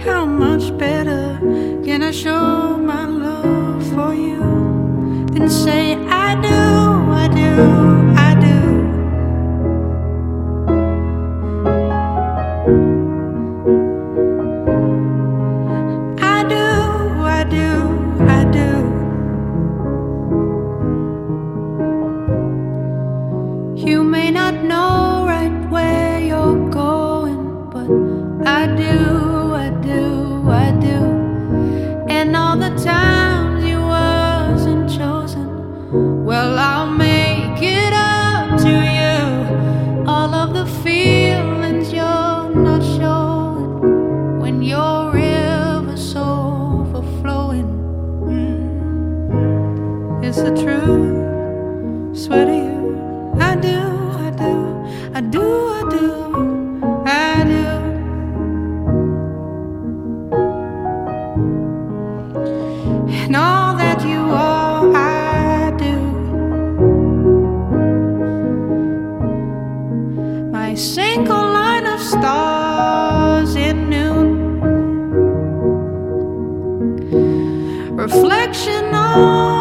how much better can I show my love for you than say I do, I do, I do. I do, I do, I do. You may not know right where you're going, but I do, I do, I do. And all the times you wasn't chosen, well, I'll make it up to you. All of the feelings you're not showing when your river's overflowing. It's the truth, swear to you. I do, I do, I do, I do, I do. And all that you are, I do. My single line of stars in noon, reflection on